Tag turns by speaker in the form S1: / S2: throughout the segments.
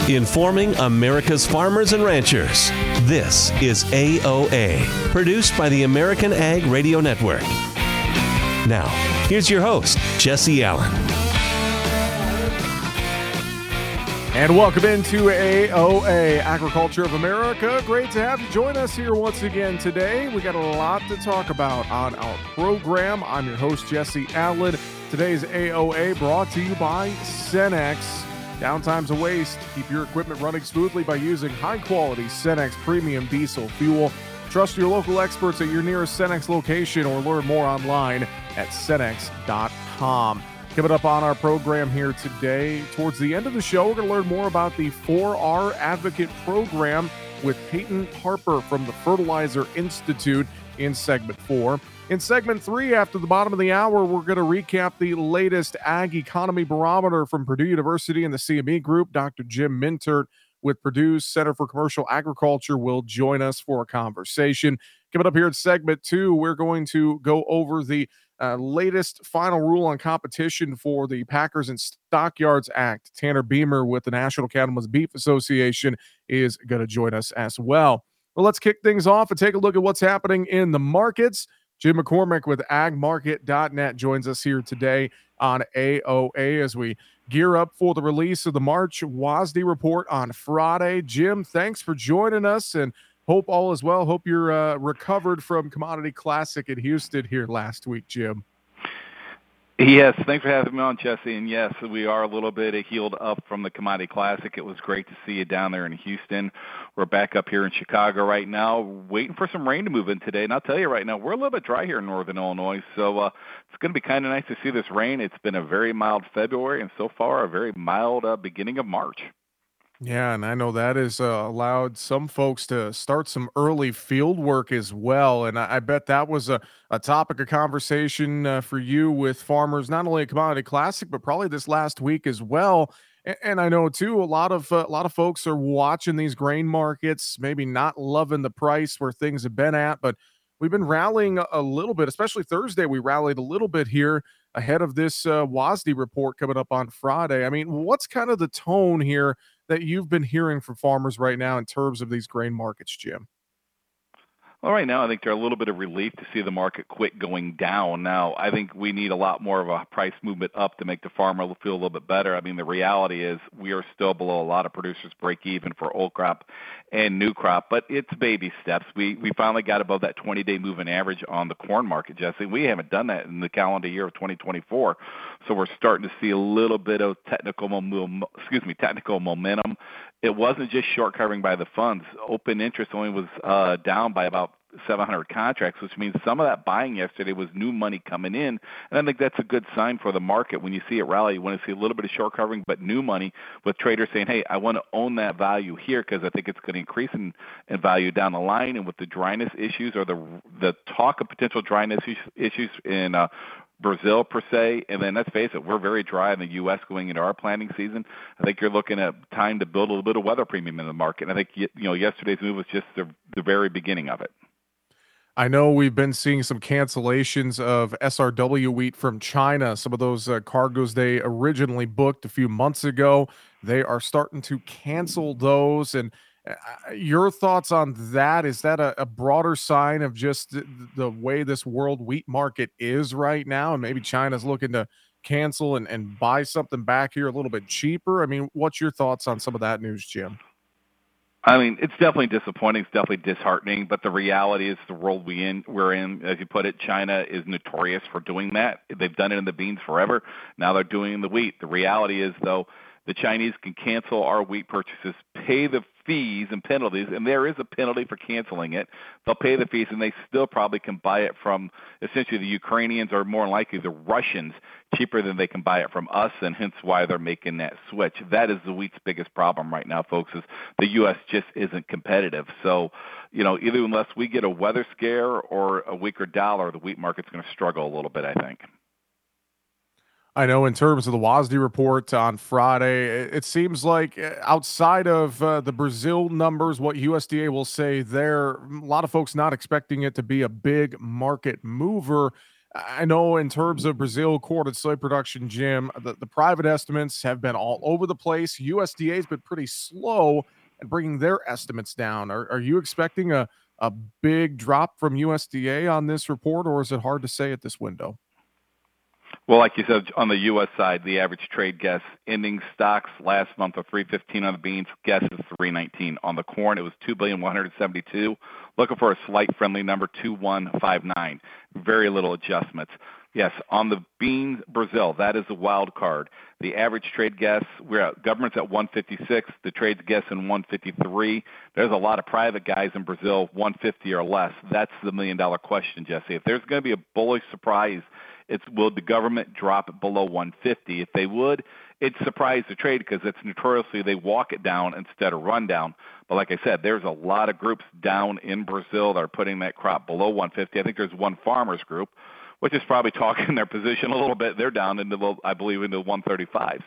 S1: Informing America's farmers and ranchers. This is AOA, produced by the American Ag Radio Network. Now, here's your host, Jesse Allen.
S2: And welcome into AOA, Agriculture of America. Great to have you join us here once again today. We got a lot to talk about on our program. I'm your host, Jesse Allen. Today's AOA brought to you by Cenex. Downtime's a waste. Keep your equipment running smoothly by using high-quality Cenex premium diesel fuel. Trust your local experts at your nearest Cenex location or learn more online at Cenex.com. Coming up on our program here today, towards the end of the show, we're going to learn more about the 4R Advocate Program with Peyton Harper from the Fertilizer Institute in Segment 4. In Segment 3, after the bottom of the hour, we're going to recap the latest Ag Economy Barometer from Purdue University and the CME Group. Dr. Jim Mintert with Purdue's Center for Commercial Agriculture will join us for a conversation. Coming up here in Segment 2, we're going to go over the latest final rule on competition for the Packers and Stockyards Act. Tanner Beamer with the National Cattlemen's Beef Association is going to join us as well. Well, let's kick things off and take a look at what's happening in the markets. Jim McCormick with agmarket.net joins us here today on AOA as we gear up for the release of the March WASDE report on Friday. Jim, thanks for joining us, and hope all is well. Hope you're recovered from Commodity Classic in Houston here last week, Jim.
S3: Yes, thanks for having me on, Jesse. And yes, we are a little bit healed up from the Commodity Classic. It was great to see you down there in Houston. We're back up here in Chicago right now, waiting for some rain to move in today. And I'll tell you right now, we're a little bit dry here in northern Illinois, so it's going to be kind of nice to see this rain. It's been a very mild February, and so far a very mild beginning of March.
S2: Yeah, and I know that has allowed some folks to start some early field work as well. And I bet that was a topic of conversation for you with farmers, not only at Commodity Classic, but probably this last week as well. And I know, too, a lot of folks are watching these grain markets, maybe not loving the price where things have been at, but we've been rallying a little bit, especially Thursday. We rallied a little bit here ahead of this WASDE report coming up on Friday. I mean, what's kind of the tone here that you've been hearing from farmers right now in terms of these grain markets, Jim?
S3: Well, right now, I think they're a little bit of relief to see the market quit going down. Now, I think we need a lot more of a price movement up to make the farmer feel a little bit better. I mean, the reality is we are still below a lot of producers break even for old crop and new crop, but it's baby steps. We finally got above that 20-day moving average on the corn market, Jesse. We haven't done that in the calendar year of 2024, so we're starting to see a little bit of technical momentum. It wasn't just short covering by the funds. Open interest only was down by about 700 contracts, which means some of that buying yesterday was new money coming in. And I think that's a good sign for the market. When you see it rally, you want to see a little bit of short covering, but new money with traders saying, hey, I want to own that value here because I think it's going to increase in value down the line. And with the dryness issues or the talk of potential dryness issues in Brazil per se, and then let's face it, we're very dry in the U.S. going into our planting season. I think you're looking at time to build a little bit of weather premium in the market. And I think yesterday's move was just the very beginning of it.
S2: I know we've been seeing some cancellations of SRW wheat from China. Some of those cargoes they originally booked a few months ago, they are starting to cancel those. And your thoughts on that? Is that a broader sign of just the way this world wheat market is right now? And maybe China's looking to cancel and buy something back here a little bit cheaper? I mean, what's your thoughts on some of that news, Jim?
S3: I mean, it's definitely disappointing. It's definitely disheartening. But the reality is the world we're in, as you put it, China is notorious for doing that. They've done it in the beans forever. Now they're doing it in the wheat. The reality is, though, the Chinese can cancel our wheat purchases, pay the fees and penalties, and there is a penalty for canceling it. They'll pay the fees, and they still probably can buy it from essentially the Ukrainians or more likely the Russians cheaper than they can buy it from us, and hence why they're making that switch. That is the wheat's biggest problem right now, folks, is the U.S. just isn't competitive. So, either unless we get a weather scare or a weaker dollar, the wheat market's going to struggle a little bit, I think.
S2: I know in terms of the WASDE report on Friday, it seems like outside of the Brazil numbers, what USDA will say there, a lot of folks not expecting it to be a big market mover. I know in terms of Brazil quartered soy production, Jim, the private estimates have been all over the place. USDA has been pretty slow at bringing their estimates down. Are you expecting a big drop from USDA on this report, or is it hard to say at this window?
S3: Well, like you said, on the U.S. side, the average trade guess ending stocks last month are 315 on the beans. Guess is 319 on the corn. It was 2,172. Looking for a slight friendly number, 2159. Very little adjustments. Yes, on the beans, Brazil, that is the wild card. The average trade guess, government's at 156. The trade's guessing 153. There's a lot of private guys in Brazil, 150 or less. That's the million-dollar question, Jesse. If there's going to be a bullish surprise, will the government drop it below 150? If they would, it'd surprise the trade because it's notoriously they walk it down instead of run down. But like I said, there's a lot of groups down in Brazil that are putting that crop below 150. I think there's one farmers group, which is probably talking their position a little bit. They're down into, I believe, into 135s.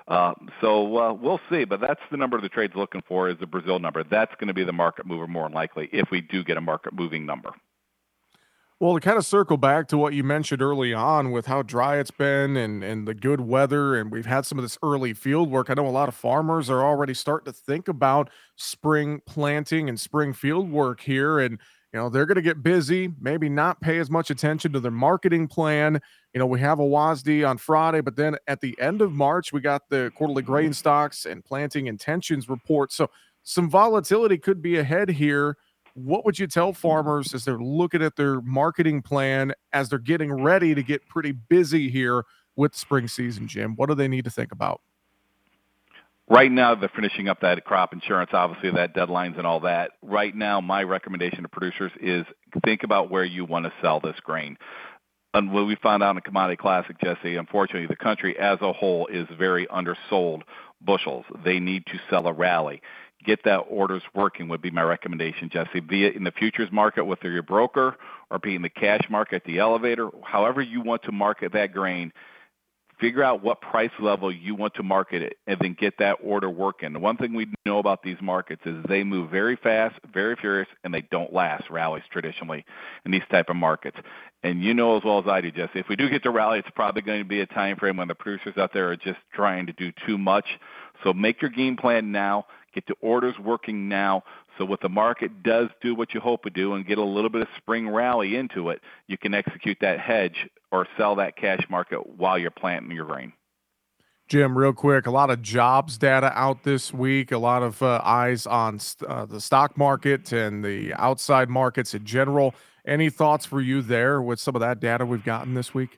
S3: So we'll see. But that's the number the trade's looking for is the Brazil number. That's going to be the market mover more than likely if we do get a market moving number.
S2: Well, to kind of circle back to what you mentioned early on with how dry it's been and the good weather, and we've had some of this early field work. I know a lot of farmers are already starting to think about spring planting and spring field work here. And, they're going to get busy, maybe not pay as much attention to their marketing plan. We have a WASDE on Friday, but then at the end of March, we got the quarterly grain stocks and planting intentions report. So some volatility could be ahead here. What would you tell farmers as they're looking at their marketing plan, as they're getting ready to get pretty busy here with spring season, Jim? What do they need to think about?
S3: Right now, they're finishing up that crop insurance, obviously, that deadlines and all that. Right now, my recommendation to producers is think about where you want to sell this grain. And what we found out in Commodity Classic, Jesse, unfortunately, the country as a whole is very undersold bushels. They need to sell a rally. Get that orders working would be my recommendation, Jesse. Be it in the futures market with your broker or be in the cash market at the elevator, however you want to market that grain, figure out what price level you want to market it and then get that order working. The one thing we know about these markets is they move very fast, very furious, and they don't last, rallies traditionally in these type of markets. And you know as well as I do, Jesse, if we do get to rally, it's probably going to be a time frame when the producers out there are just trying to do too much. So make your game plan now. Get the orders working now, so what the market does do what you hope it do and get a little bit of spring rally into it, you can execute that hedge or sell that cash market while you're planting your grain.
S2: Jim, real quick, a lot of jobs data out this week, a lot of eyes on the stock market and the outside markets in general. Any thoughts for you there with some of that data we've gotten this week?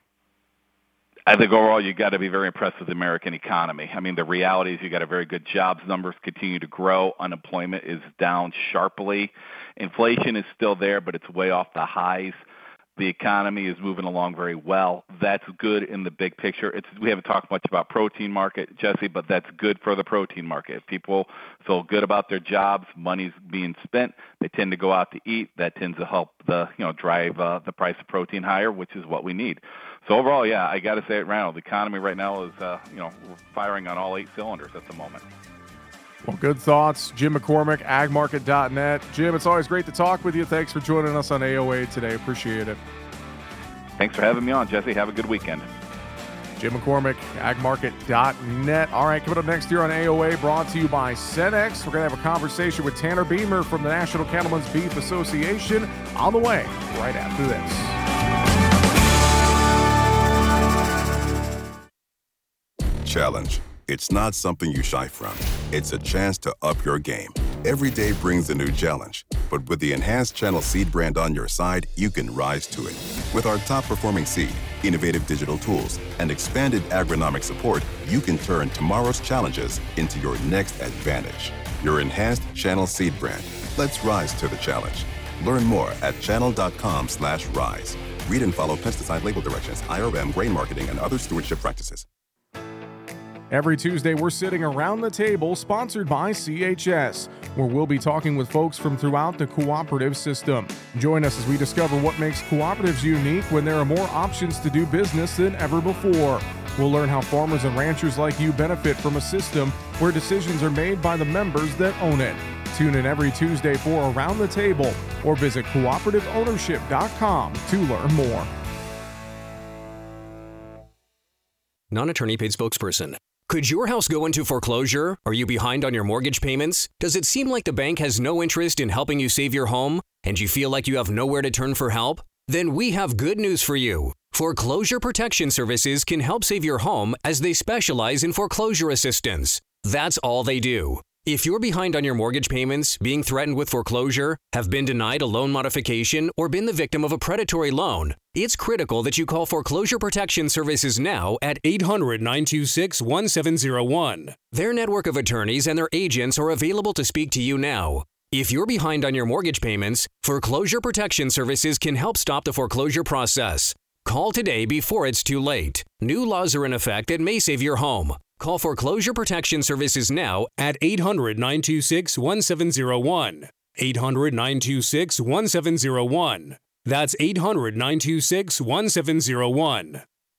S3: I think overall you got to be very impressed with the American economy. I mean, the reality is you got a very good jobs numbers continue to grow. Unemployment is down sharply. Inflation is still there, but it's way off the highs. The economy is moving along very well. That's good in the big picture. We haven't talked much about protein market, Jesse, but that's good for the protein market. If people feel good about their jobs, money's being spent, they tend to go out to eat. That tends to help drive the price of protein higher, which is what we need. So overall, yeah, I got to say it, Randall, the economy right now is, we're firing on all 8 cylinders at the moment.
S2: Well, good thoughts. Jim McCormick, agmarket.net. Jim, it's always great to talk with you. Thanks for joining us on AOA today. Appreciate it.
S3: Thanks for having me on, Jesse. Have a good weekend.
S2: Jim McCormick, agmarket.net. All right, coming up next year on AOA, brought to you by Cenex. We're going to have a conversation with Tanner Beamer from the National Cattlemen's Beef Association on the way right after
S4: this. Challenge. It's not something you shy from. It's a chance to up your game. Every day brings a new challenge. But with the enhanced Channel Seed brand on your side, you can rise to it. With our top-performing seed, innovative digital tools, and expanded agronomic support, you can turn tomorrow's challenges into your next advantage. Your enhanced Channel Seed brand. Let's rise to the challenge. Learn more at channel.com/rise. Read and follow pesticide label directions, IRM, grain marketing, and other stewardship practices.
S2: Every Tuesday, we're sitting around the table, sponsored by CHS, where we'll be talking with folks from throughout the cooperative system. Join us as we discover what makes cooperatives unique when there are more options to do business than ever before. We'll learn how farmers and ranchers like you benefit from a system where decisions are made by the members that own it. Tune in every Tuesday for Around the Table or visit cooperativeownership.com to learn more.
S5: non-attorney paid spokesperson. Could your house go into foreclosure? Are you behind on your mortgage payments? Does it seem like the bank has no interest in helping you save your home? And you feel like you have nowhere to turn for help? Then we have good news for you. Foreclosure Protection Services can help save your home as they specialize in foreclosure assistance. That's all they do. If you're behind on your mortgage payments, being threatened with foreclosure, have been denied a loan modification, or been the victim of a predatory loan, it's critical that you call Foreclosure Protection Services now at 800-926-1701. Their network of attorneys and their agents are available to speak to you now. If you're behind on your mortgage payments, Foreclosure Protection Services can help stop the foreclosure process. Call today before it's too late. New laws are in effect that may save your home. Call Foreclosure Protection Services now at 800-926-1701. 800-926-1701. That's 800-926-1701.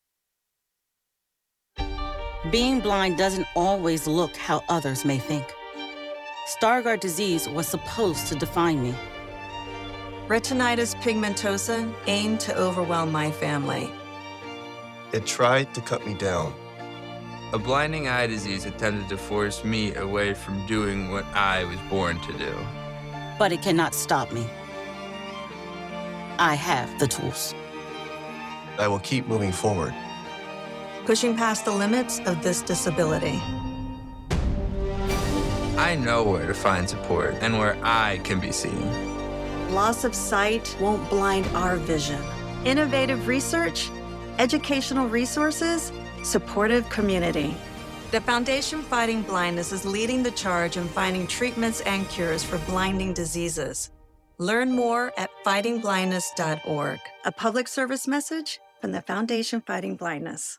S6: Being blind doesn't always look how others may think. Stargardt disease was supposed to define me.
S7: Retinitis pigmentosa aimed to overwhelm my family.
S8: It tried to cut me down.
S9: A blinding eye disease attempted to force me away from doing what I was born to do.
S6: But it cannot stop me. I have the tools.
S8: I will keep moving forward.
S7: Pushing past the limits of this disability.
S9: I know where to find support and where I can be seen.
S10: Loss of sight won't blind our vision. Innovative research, educational resources, supportive community.
S7: The Foundation Fighting Blindness is leading the charge in finding treatments and cures for blinding diseases. Learn more at fightingblindness.org.
S10: A public service message from the Foundation Fighting Blindness.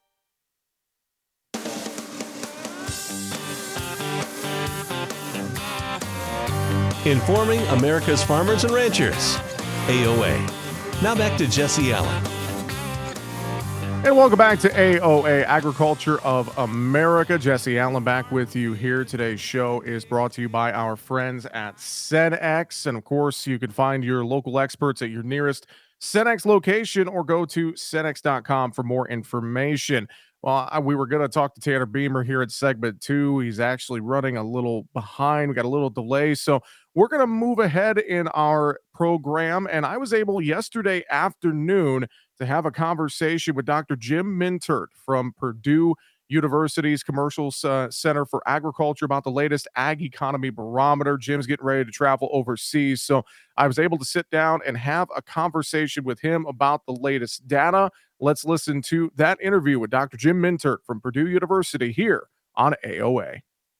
S1: Informing America's farmers and ranchers. AOA. Now back to Jesse Allen.
S2: And welcome back to AOA, Agriculture of America. Jesse Allen back with you here. Today's show is brought to you by our friends at Cenex. And of course, you can find your local experts at your nearest Cenex location or go to Cenex.com for more information. Well, we were going to talk to Tanner Beamer here at segment 2. He's actually running a little behind. We got a little delay. So we're going to move ahead in our program. And I was able yesterday afternoon to have a conversation with Dr. Jim Mintert from Purdue University's Commercial Center for Agriculture about the latest Ag Economy Barometer. Jim's getting ready to travel overseas. So I was able to sit down and have a conversation with him about the latest data. Let's listen to that interview with Dr. Jim Mintert from Purdue University here on AOA.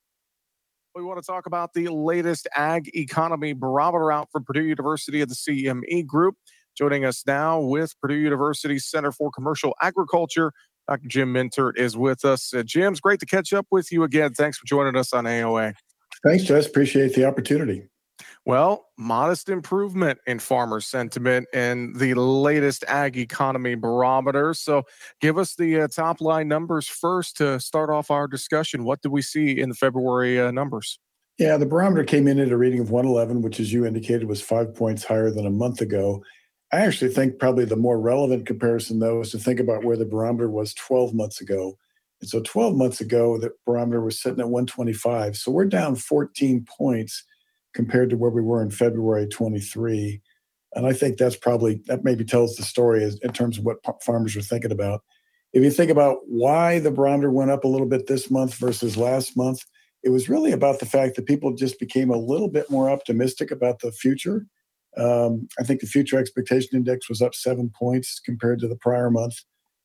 S2: We want to talk about the latest Ag Economy Barometer out from Purdue University of the CME Group. Joining us now with Purdue University Center for Commercial Agriculture, Dr. Jim Mintert is with us. Jim, it's great to catch up with you again. Thanks for joining us on AOA.
S11: Thanks, Jess. Appreciate the opportunity.
S2: Well, modest improvement in farmer sentiment in the latest Ag Economy Barometer. So give us the top line numbers first to start off our discussion. What did we see in the February numbers?
S11: Yeah, the barometer came in at a reading of 111, which, as you indicated, was 5 points higher than a month ago. I actually think probably the more relevant comparison, though, is to think about where the barometer was 12 months ago. And so 12 months ago, the barometer was sitting at 125. So we're down 14 points compared to where we were in February 23. And I think that maybe tells the story in terms of what farmers are thinking about. If you think about why the barometer went up a little bit this month versus last month, it was really about the fact that people just became a little bit more optimistic about the future. I think the future expectation index was up 7 points compared to the prior month.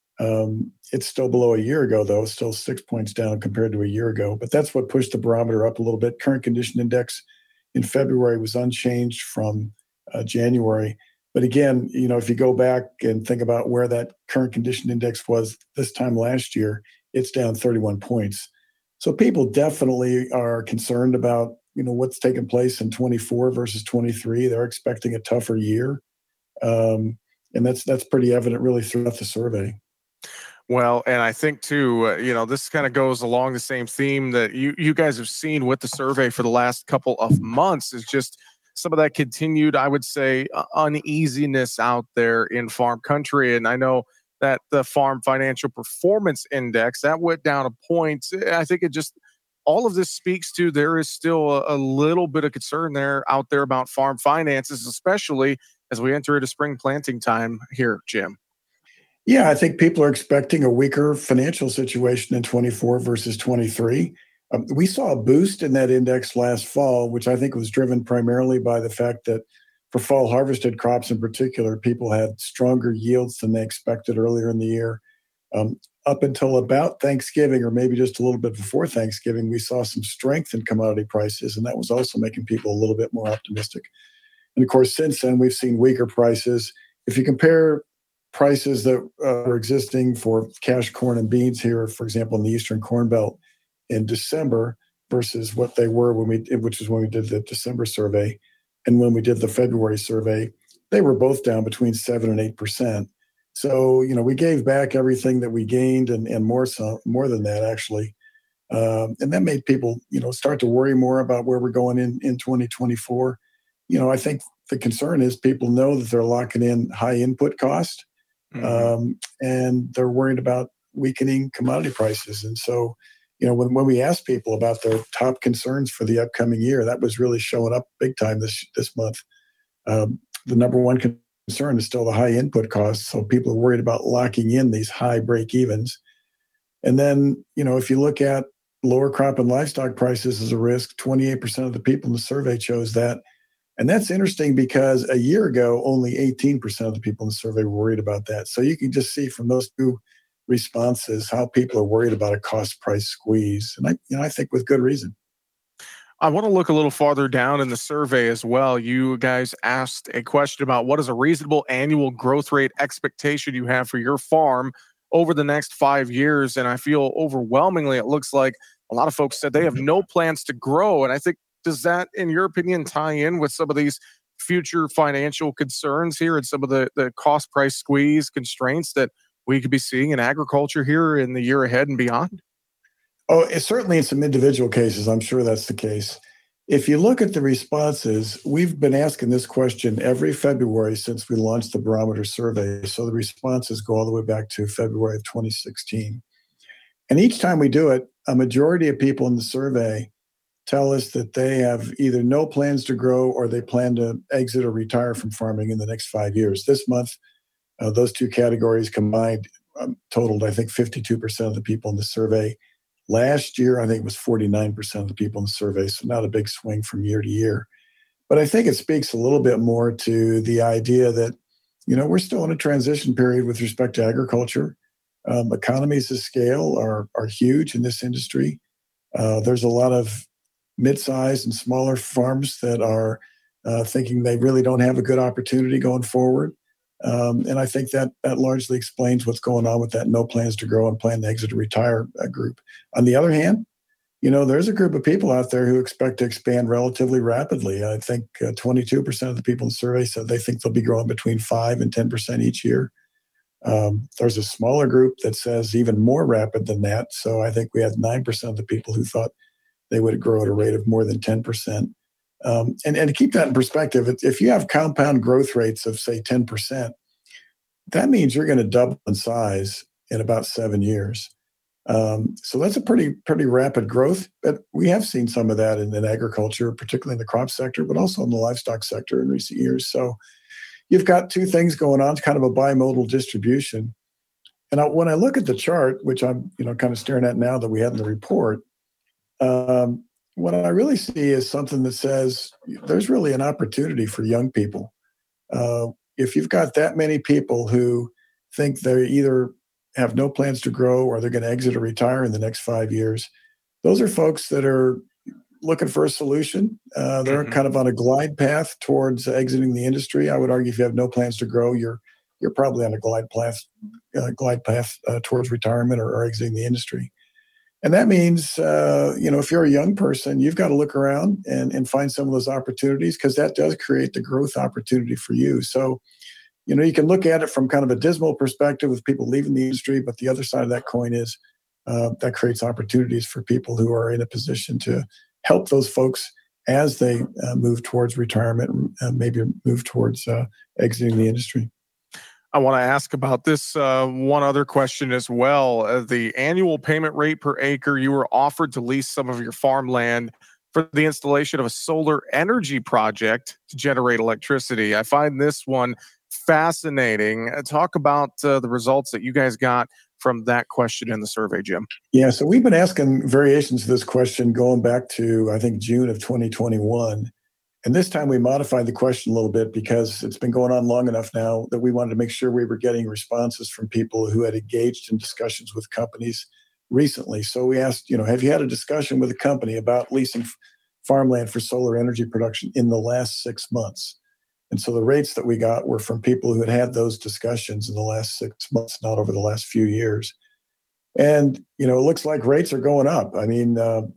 S11: It's still below a year ago, though. It's still 6 points down compared to a year ago. But that's what pushed the barometer up a little bit. Current condition index in February was unchanged from January. But again, if you go back and think about where that current condition index was this time last year, it's down 31 points. So people definitely are concerned about what's taking place in 24 versus 23. They're expecting a tougher year. And that's pretty evident really throughout the survey.
S2: Well, and I think too, this kind of goes along the same theme that you guys have seen with the survey for the last couple of months, is just some of that continued, I would say, uneasiness out there in farm country. And I know the Farm Financial Performance Index. That went down a point. I think it just, all of this speaks to there is still a little bit of concern out there about farm finances, especially as we enter into spring planting time here, Jim.
S11: Yeah, I think people are expecting a weaker financial situation in 24 versus 23. We saw a boost in that index last fall, which I think was driven primarily by the fact that for fall harvested crops in particular, people had stronger yields than they expected earlier in the year. Up until about Thanksgiving, or maybe just a little bit before Thanksgiving, we saw some strength in commodity prices, and that was also making people a little bit more optimistic. And of course, since then, we've seen weaker prices. If you compare prices that are existing for cash corn and beans here, for example, in the Eastern Corn Belt in December versus what they were which is when we did the December survey, and when we did the February survey, they were both down between 7 and 8%. So, we gave back everything that we gained and more than that, actually. And that made people, start to worry more about where we're going in 2024. I think the concern is people know that they're locking in high input cost, and they're worried about weakening commodity prices. And so, when we asked people about their top concerns for the upcoming year, that was really showing up big time this month. The number one concern is still the high input costs. So people are worried about locking in these high break evens. And then, if you look at lower crop and livestock prices as a risk, 28% of the people in the survey chose that. And that's interesting because a year ago, only 18% of the people in the survey were worried about that. So you can just see from those two responses how people are worried about a cost price squeeze. And I think with good reason.
S2: I want to look a little farther down in the survey as well. You guys asked a question about what is a reasonable annual growth rate expectation you have for your farm over the next 5 years. And I feel overwhelmingly, it looks like a lot of folks said they have no plans to grow. And I think, does that, in your opinion, tie in with some of these future financial concerns here and some of the cost price squeeze constraints that we could be seeing in agriculture here in the year ahead and beyond?
S11: Oh, certainly in some individual cases, I'm sure that's the case. If you look at the responses, we've been asking this question every February since we launched the barometer survey. So the responses go all the way back to February of 2016. And each time we do it, a majority of people in the survey tell us that they have either no plans to grow or they plan to exit or retire from farming in the next 5 years. This month, those two categories combined totaled, I think, 52% of the people in the survey. Last year, I think it was 49% of the people in the survey, so not a big swing from year to year. But I think it speaks a little bit more to the idea that, we're still in a transition period with respect to agriculture. Economies of scale are huge in this industry. There's a lot of mid-sized and smaller farms that are thinking they really don't have a good opportunity going forward. And I think that largely explains what's going on with that no plans to grow and plan to exit or retire group. On the other hand, there's a group of people out there who expect to expand relatively rapidly. I think 22% of the people in the survey said they think they'll be growing between 5 and 10% each year. There's a smaller group that says even more rapid than that. So I think we had 9% of the people who thought they would grow at a rate of more than 10%. And to keep that in perspective, if you have compound growth rates of, say, 10%, that means you're going to double in size in about 7 years. So that's a pretty rapid growth. But we have seen some of that in agriculture, particularly in the crop sector, but also in the livestock sector in recent years. So you've got two things going on. It's kind of a bimodal distribution. And when I look at the chart, which I'm kind of staring at now that we had in the report, what I really see is something that says there's really an opportunity for young people. If you've got that many people who think they either have no plans to grow or they're going to exit or retire in the next 5 years, those are folks that are looking for a solution. They're kind of on a glide path towards exiting the industry. I would argue if you have no plans to grow, you're probably on a glide path towards retirement or exiting the industry. And that means, if you're a young person, you've got to look around and find some of those opportunities because that does create the growth opportunity for you. So, you can look at it from kind of a dismal perspective with people leaving the industry, but the other side of that coin is that creates opportunities for people who are in a position to help those folks as they move towards retirement and maybe move towards exiting the industry.
S2: I want to ask about this one other question as well. The annual payment rate per acre, you were offered to lease some of your farmland for the installation of a solar energy project to generate electricity. I find this one fascinating. Talk about the results that you guys got from that question in the survey, Jim.
S11: Yeah, so we've been asking variations of this question going back to, I think, June of 2021. And this time we modified the question a little bit because it's been going on long enough now that we wanted to make sure we were getting responses from people who had engaged in discussions with companies recently. So we asked, have you had a discussion with a company about leasing farmland for solar energy production in the last 6 months? And so the rates that we got were from people who had had those discussions in the last 6 months, not over the last few years. And, it looks like rates are going up. I mean,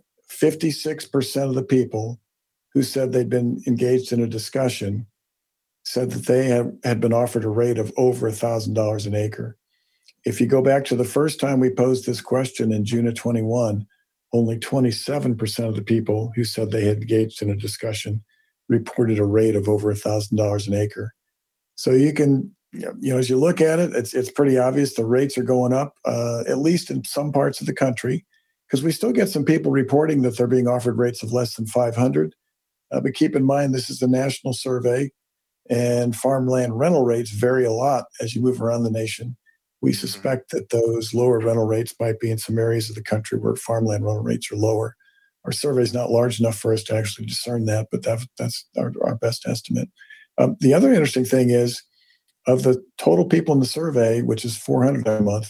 S11: 56% of the people who said they'd been engaged in a discussion said that they had been offered a rate of over $1,000 an acre. If you go back to the first time we posed this question in June of 21, only 27% of the people who said they had engaged in a discussion reported a rate of over $1,000 an acre. So you can, as you look at it, it's pretty obvious the rates are going up, at least in some parts of the country, because we still get some people reporting that they're being offered rates of less than 500. But keep in mind, this is a national survey, and farmland rental rates vary a lot as you move around the nation. We suspect that those lower rental rates might be in some areas of the country where farmland rental rates are lower. Our survey is not large enough for us to actually discern that, but that's our best estimate. The other interesting thing is, of the total people in the survey, which is 400 a month,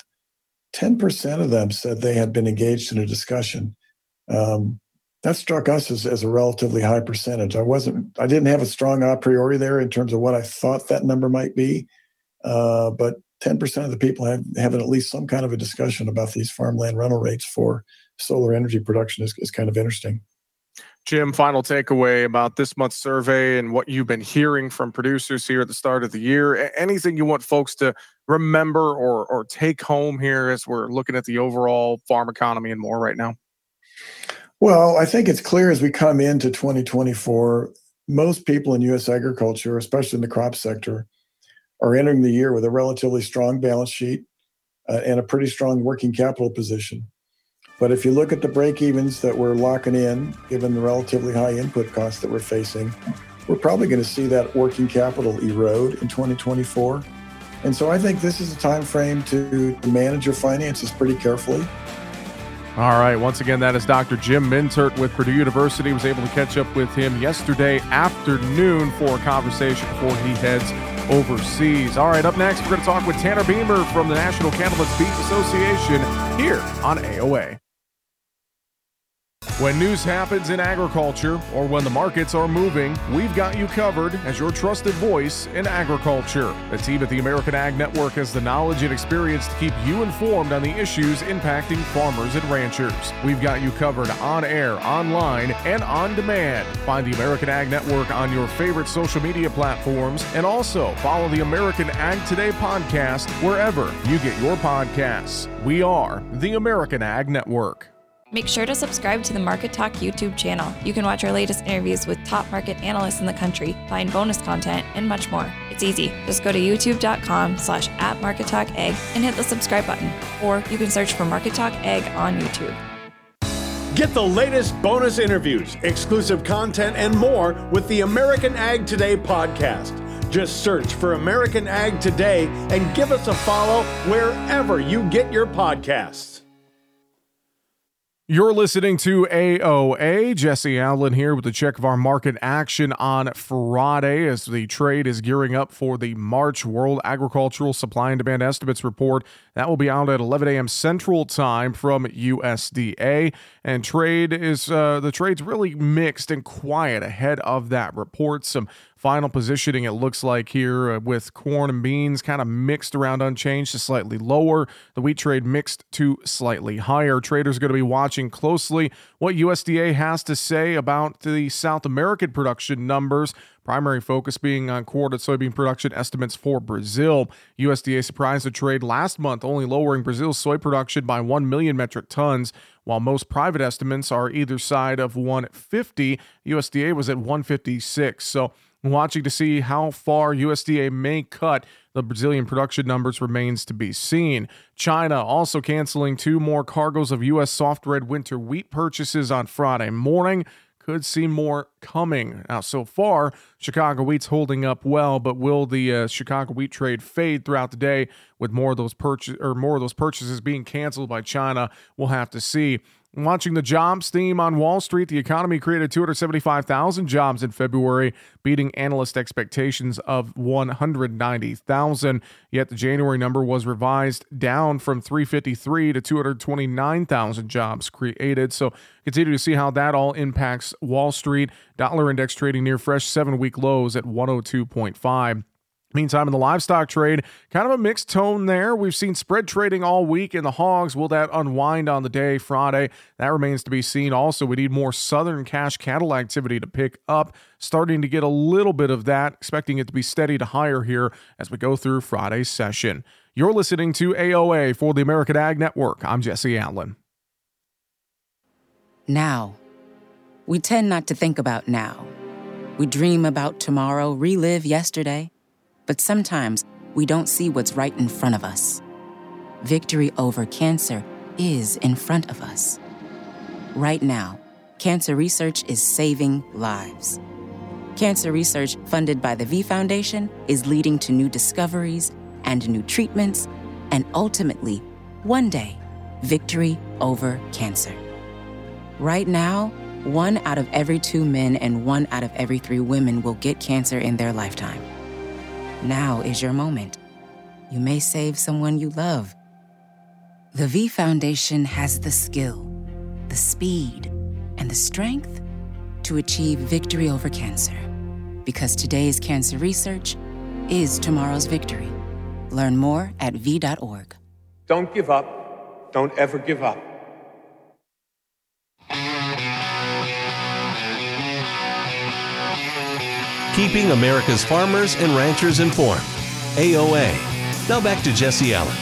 S11: 10% of them said they had been engaged in a discussion. That struck us as a relatively high percentage. I didn't have a strong a priori there in terms of what I thought that number might be, but 10% of the people having at least some kind of a discussion about these farmland rental rates for solar energy production is kind of interesting.
S2: Jim, final takeaway about this month's survey and what you've been hearing from producers here at the start of the year. Anything you want folks to remember or take home here as we're looking at the overall farm economy and more right now?
S11: Well, I think it's clear as we come into 2024, most people in U.S. agriculture, especially in the crop sector, are entering the year with a relatively strong balance sheet and a pretty strong working capital position. But if you look at the break-evens that we're locking in, given the relatively high input costs that we're facing, we're probably going to see that working capital erode in 2024. And so I think this is a time frame to manage your finances pretty carefully.
S2: All right. Once again, that is Dr. Jim Mintert with Purdue University. Was able to catch up with him yesterday afternoon for a conversation before he heads overseas. All right. Up next, we're going to talk with Tanner Beamer from the National Cannabis Beef Association here on AOA. When news happens in agriculture or when the markets are moving, we've got you covered as your trusted voice in agriculture. The team at the American Ag Network has the knowledge and experience to keep you informed on the issues impacting farmers and ranchers. We've got you covered on air, online, and on demand. Find the American Ag Network on your favorite social media platforms, and also follow the American Ag Today podcast wherever you get your podcasts. We are the American Ag Network.
S12: Make sure to subscribe to the Market Talk YouTube channel. You can watch our latest interviews with top market analysts in the country, find bonus content, and much more. It's easy. Just go to youtube.com/@MarketTalkAg and hit the subscribe button. Or you can search for Market Talk Ag on YouTube.
S13: Get the latest bonus interviews, exclusive content, and more with the American Ag Today podcast. Just search for American Ag Today and give us a follow wherever you get your podcasts.
S2: You're listening to AOA. Jesse Allen here with a check of our market action on Friday as the trade is gearing up for the March World Agricultural Supply and Demand Estimates report. That will be out at 11 a.m. Central Time from USDA. And the trade's really mixed and quiet ahead of that report. Some final positioning, it looks like here, with corn and beans kind of mixed around unchanged to slightly lower. The wheat trade mixed to slightly higher. Traders are going to be watching closely what USDA has to say about the South American production numbers. Primary focus being on corn and soybean production estimates for Brazil. USDA surprised the trade last month, only lowering Brazil's soy production by 1 million metric tons. While most private estimates are either side of 150, USDA was at 156. So Watching to see how far USDA may cut the Brazilian production numbers remains to be seen. China also canceling 2 more cargoes of U.S. soft red winter wheat purchases on Friday morning. Could see more coming. Now, so far, Chicago wheat's holding up well, but will the Chicago wheat trade fade throughout the day with more of those purchases being canceled by China? We'll have to see. Watching the jobs theme on Wall Street, the economy created 275,000 jobs in February, beating analyst expectations of 190,000. Yet the January number was revised down from 353 to 229,000 jobs created. So continue to see how that all impacts Wall Street. Dollar index trading near fresh 7-week lows at 102.5. Meantime, in the livestock trade, kind of a mixed tone there. We've seen spread trading all week in the hogs. Will that unwind on the day Friday? That remains to be seen. Also, we need more southern cash cattle activity to pick up. Starting to get a little bit of that, expecting it to be steady to higher here as we go through Friday's session. You're listening to AOA for the American Ag Network. I'm Jesse Allen.
S14: Now. We tend not to think about now. We dream about tomorrow, relive yesterday. But sometimes we don't see what's right in front of us. Victory over cancer is in front of us. Right now, cancer research is saving lives. Cancer research funded by the V Foundation is leading to new discoveries and new treatments, and ultimately, one day, victory over cancer. Right now, 1 out of every 2 men and 1 out of every 3 women will get cancer in their lifetime. Now is your moment. You may save someone you love. The V Foundation has the skill, the speed, and the strength to achieve victory over cancer. Because today's cancer research is tomorrow's victory. Learn more at v.org.
S13: Don't give up. Don't ever give up.
S1: Keeping America's farmers and ranchers informed. AOA. Now back to Jesse Allen.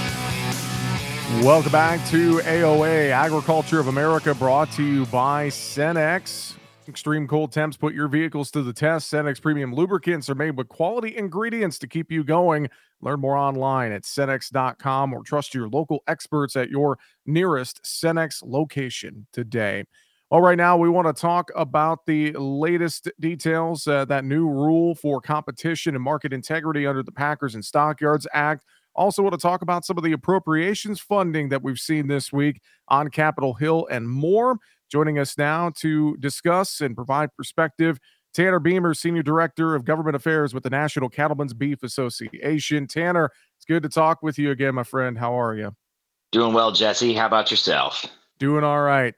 S2: Welcome back to AOA, Agriculture of America, brought to you by Cenex. Extreme cold temps put your vehicles to the test. Cenex premium lubricants are made with quality ingredients to keep you going. Learn more online at Cenex.com or trust your local experts at your nearest Cenex location today. Well, right now we want to talk about the latest details, that new rule for competition and market integrity under the Packers and Stockyards Act. Also want to talk about some of the appropriations funding that we've seen this week on Capitol Hill and more. Joining us now to discuss and provide perspective, Tanner Beamer, Senior Director of Government Affairs with the National Cattlemen's Beef Association. Tanner, it's good to talk with you again, my friend. How are you?
S15: Doing well, Jesse. How about yourself?
S2: Doing all right,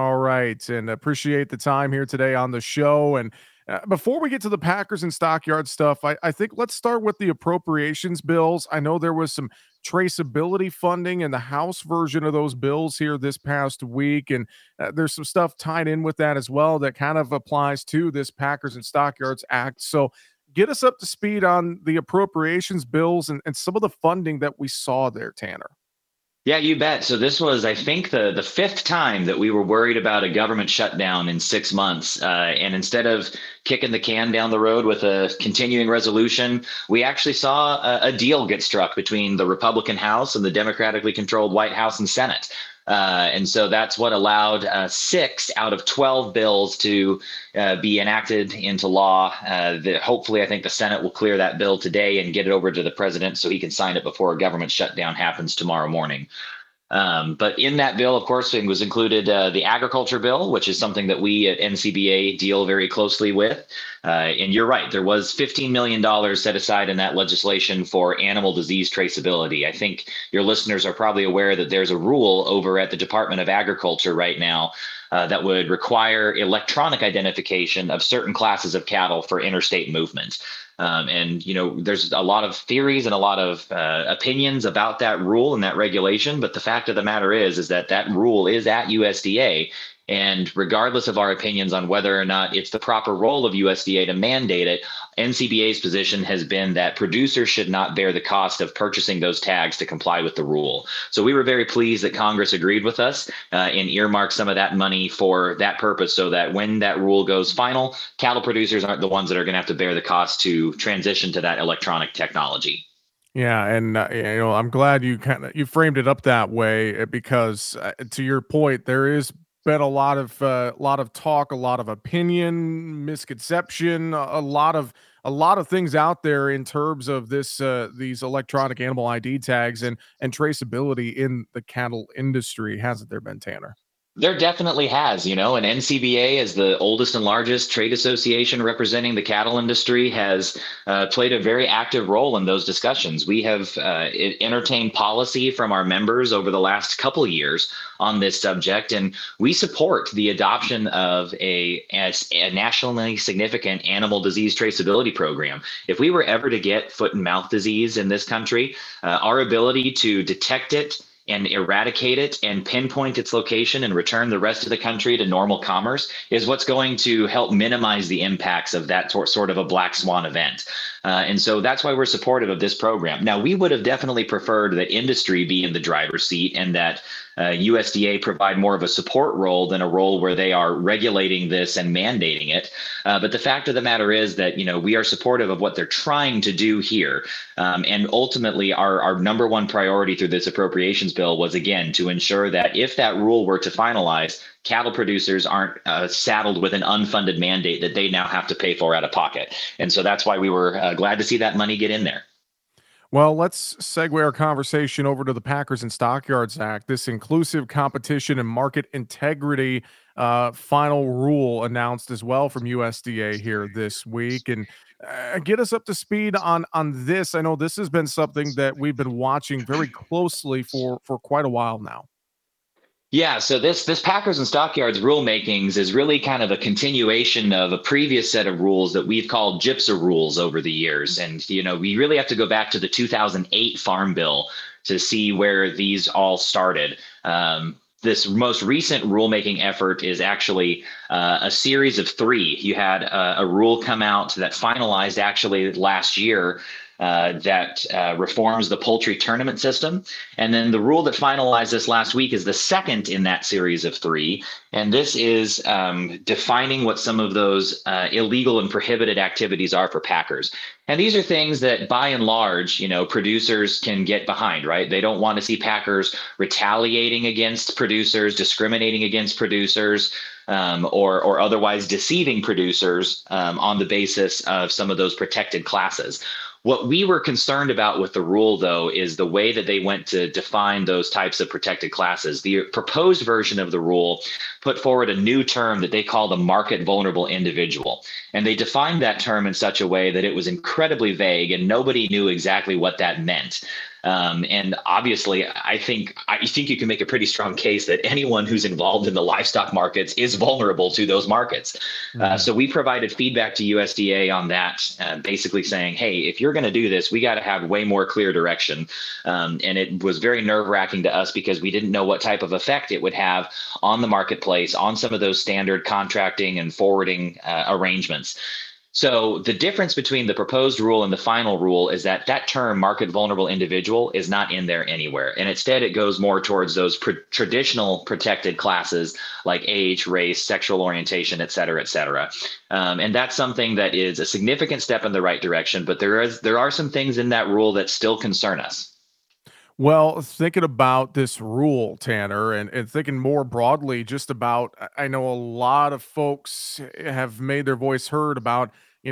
S2: and appreciate the time here today on the show. And before we get to the Packers and Stockyard stuff, I think let's start with the appropriations bills. I know there was some traceability funding in the House version of those bills here this past week, and there's some stuff tied in with that as well that kind of applies to this Packers and Stockyards Act. So get us up to speed on the appropriations bills and some of the funding that we saw there, Tanner.
S15: Yeah, you bet. So this was, I think, the 5th time that we were worried about a government shutdown in 6 months. And instead of kicking the can down the road with a continuing resolution, we actually saw a deal get struck between the Republican House and the democratically controlled White House and Senate. And so that's what allowed 6 out of 12 bills to be enacted into law. Hopefully, I think the Senate will clear that bill today and get it over to the president so he can sign it before a government shutdown happens tomorrow morning. But in that bill, of course, it was included the agriculture bill, which is something that we at NCBA deal very closely with. And you're right, there was $15 million set aside in that legislation for animal disease traceability. I think your listeners are probably aware that there's a rule over at the Department of Agriculture right now that would require electronic identification of certain classes of cattle for interstate movement. And, you know, there's a lot of theories and a lot of opinions about that rule and that regulation. But the fact of the matter is that that rule is at USDA. And regardless of our opinions on whether or not it's the proper role of USDA to mandate it, NCBA's position has been that producers should not bear the cost of purchasing those tags to comply with the rule. So we were very pleased that Congress agreed with us and earmarked some of that money for that purpose, so that when that rule goes final, cattle producers aren't the ones that are going to have to bear the cost to transition to that electronic technology.
S2: Yeah, and I'm glad you framed it up that way, because to your point, there is been a lot of talk, a lot of opinion, misconception, a lot of things out there in terms of these electronic animal ID tags and traceability in the cattle industry, hasn't there been, Tanner?
S15: There definitely has, and NCBA, as the oldest and largest trade association representing the cattle industry, has played a very active role in those discussions. We have entertained policy from our members over the last couple of years on this subject, and we support the adoption of a nationally significant animal disease traceability program. If we were ever to get foot and mouth disease in this country, our ability to detect it and eradicate it and pinpoint its location and return the rest of the country to normal commerce is what's going to help minimize the impacts of that sort of a black swan event. And so that's why we're supportive of this program. Now, we would have definitely preferred that industry be in the driver's seat and that USDA provide more of a support role than a role where they are regulating this and mandating it. But the fact of the matter is that, we are supportive of what they're trying to do here. And ultimately, our number one priority through this appropriations bill was, again, to ensure that if that rule were to finalize, cattle producers aren't saddled with an unfunded mandate that they now have to pay for out of pocket. And so that's why we were glad to see that money get in there.
S2: Well, let's segue our conversation over to the Packers and Stockyards Act, this inclusive competition and market integrity final rule announced as well from USDA here this week. And get us up to speed on this. I know this has been something that we've been watching very closely for quite a while now.
S15: Yeah, so this Packers and Stockyards rulemakings is really kind of a continuation of a previous set of rules that we've called GIPSA rules over the years. And, we really have to go back to the 2008 Farm Bill to see where these all started. This most recent rulemaking effort is actually a series of three. You had a rule come out that finalized actually last year that reforms the poultry tournament system. And then the rule that finalized this last week is the second in that series of three. And this is defining what some of those illegal and prohibited activities are for packers. And these are things that, by and large, producers can get behind, right? They don't want to see packers retaliating against producers, discriminating against producers, or otherwise deceiving producers on the basis of some of those protected classes. What we were concerned about with the rule, though, is the way that they went to define those types of protected classes. The proposed version of the rule put forward a new term that they call the market vulnerable individual. And they defined that term in such a way that it was incredibly vague and nobody knew exactly what that meant. And obviously, I think you can make a pretty strong case that anyone who's involved in the livestock markets is vulnerable to those markets. So we provided feedback to USDA on that, basically saying, hey, if you're going to do this, we got to have way more clear direction. And it was very nerve-wracking to us because we didn't know what type of effect it would have on the marketplace, on some of those standard contracting and forwarding arrangements. So the difference between the proposed rule and the final rule is that term market vulnerable individual is not in there anywhere. And instead, it goes more towards those traditional protected classes like age, race, sexual orientation, et cetera, et cetera. And that's something that is a significant step in the right direction. But there are some things in that rule that still concern us.
S2: Well, thinking about this rule, Tanner, and thinking more broadly just about, I know a lot of folks have made their voice heard about,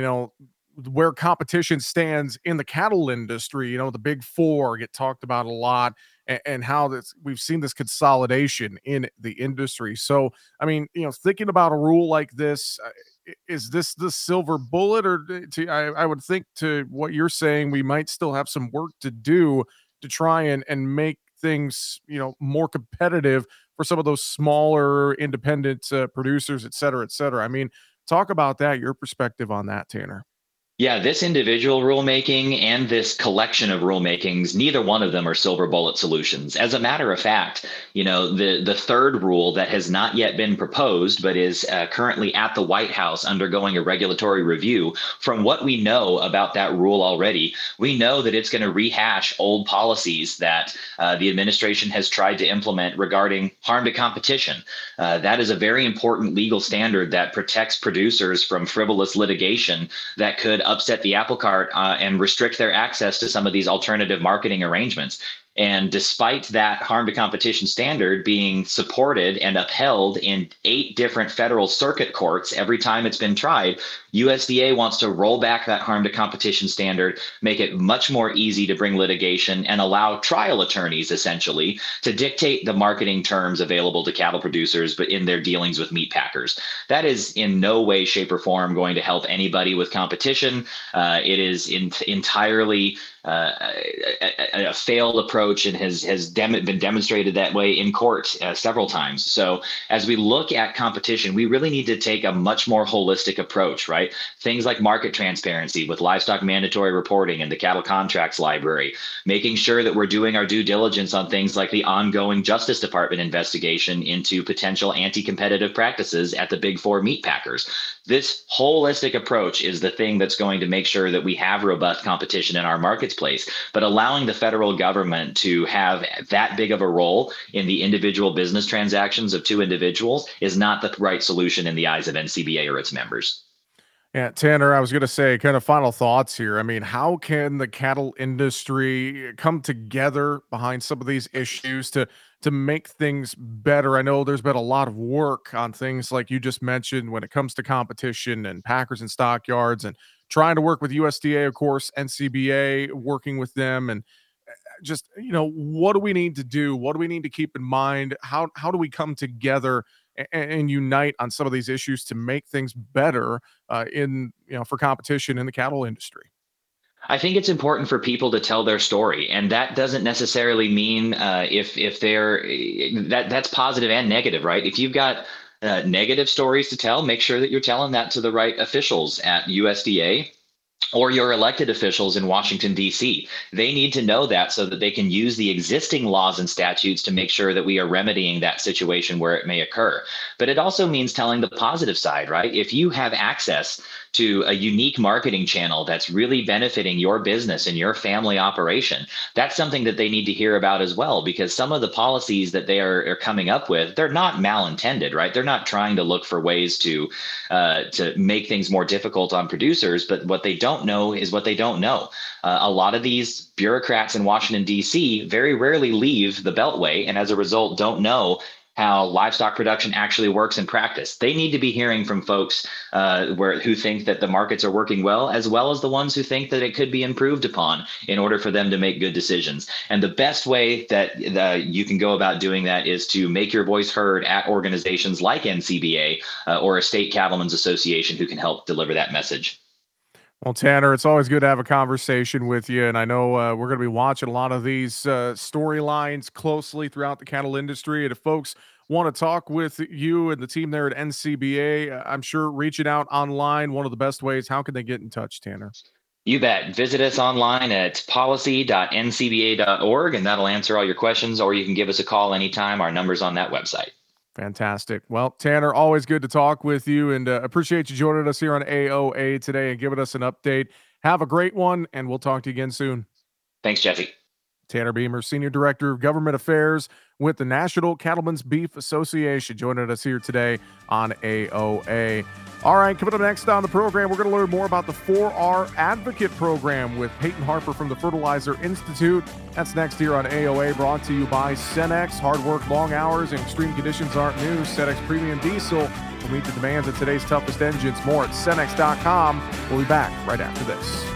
S2: where competition stands in the cattle industry. The big four get talked about a lot, and how we've seen this consolidation in the industry. So, thinking about a rule like this, is this the silver bullet, or I would think, to what you're saying, we might still have some work to do to try and make things, more competitive for some of those smaller independent producers, et cetera, et cetera. Talk about that, your perspective on that, Tanner.
S15: Yeah, this individual rulemaking and this collection of rulemakings, neither one of them are silver bullet solutions. As a matter of fact, the third rule that has not yet been proposed, but is currently at the White House undergoing a regulatory review, from what we know about that rule already, we know that it's going to rehash old policies that the administration has tried to implement regarding harm to competition. That is a very important legal standard that protects producers from frivolous litigation that could upset the apple cart and restrict their access to some of these alternative marketing arrangements. And despite that harm to competition standard being supported and upheld in 8 different federal circuit courts every time it's been tried, USDA wants to roll back that harm to competition standard, make it much more easy to bring litigation, and allow trial attorneys essentially to dictate the marketing terms available to cattle producers, but in their dealings with meat packers. That is in no way, shape, or form going to help anybody with competition. It is entirely a failed approach and has been demonstrated that way in court several times. So as we look at competition, we really need to take a much more holistic approach, right? Things like market transparency with livestock mandatory reporting and the cattle contracts library, making sure that we're doing our due diligence on things like the ongoing Justice Department investigation into potential anti-competitive practices at the Big Four meat packers. This holistic approach is the thing that's going to make sure that we have robust competition in our markets place, but allowing the federal government to have that big of a role in the individual business transactions of 2 individuals is not the right solution in the eyes of NCBA or its members.
S2: Yeah, Tanner, I was going to say, kind of final thoughts here. I mean, how can the cattle industry come together behind some of these issues to make things better? I know there's been a lot of work on things like you just mentioned when it comes to competition and packers and stockyards, and trying to work with USDA, of course, NCBA, working with them, and just, what do we need to do? What do we need to keep in mind? How do we come together and unite on some of these issues to make things better for competition in the cattle industry?
S15: I think it's important for people to tell their story, and that doesn't necessarily mean if they're that's positive and negative, right? If you've got negative stories to tell, make sure that you're telling that to the right officials at USDA or your elected officials in Washington, D.C. They need to know that so that they can use the existing laws and statutes to make sure that we are remedying that situation where it may occur. But it also means telling the positive side, right? If you have access to a unique marketing channel that's really benefiting your business and your family operation, that's something that they need to hear about as well, because some of the policies that they are coming up with, they're not malintended, right? They're not trying to look for ways to make things more difficult on producers, but what they don't know is what they don't know. A lot of these bureaucrats in Washington, D.C. very rarely leave the Beltway, and as a result don't know how livestock production actually works in practice. They need to be hearing from folks who think that the markets are working well as the ones who think that it could be improved upon in order for them to make good decisions. And the best way that you can go about doing that is to make your voice heard at organizations like NCBA or a state cattlemen's association who can help deliver that message.
S2: Well, Tanner, it's always good to have a conversation with you, and I know we're going to be watching a lot of these storylines closely throughout the cattle industry, and if folks want to talk with you and the team there at NCBA, I'm sure reaching out online, one of the best ways. How can they get in touch, Tanner?
S15: You bet. Visit us online at policy.ncba.org, and that'll answer all your questions, or you can give us a call anytime. Our number's on that website.
S2: Fantastic. Well, Tanner, always good to talk with you, and appreciate you joining us here on AOA today and giving us an update. Have a great one, and we'll talk to you again soon.
S15: Thanks, Jesse.
S2: Tanner Beamer, Senior Director of Government Affairs with the National Cattlemen's Beef Association, joining us here today on AOA. All right, coming up next on the program, we're going to learn more about the 4R Advocate Program with Peyton Harper from the Fertilizer Institute. That's next here on AOA, brought to you by Cenex. Hard work, long hours, and extreme conditions aren't new. Cenex Premium Diesel will meet the demands of today's toughest engines. More at Cenex.com. We'll be back right after this.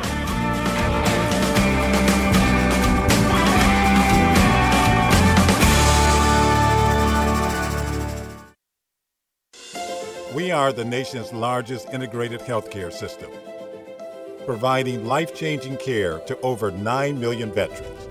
S16: We are the nation's largest integrated healthcare system, providing life-changing care to over 9 million veterans.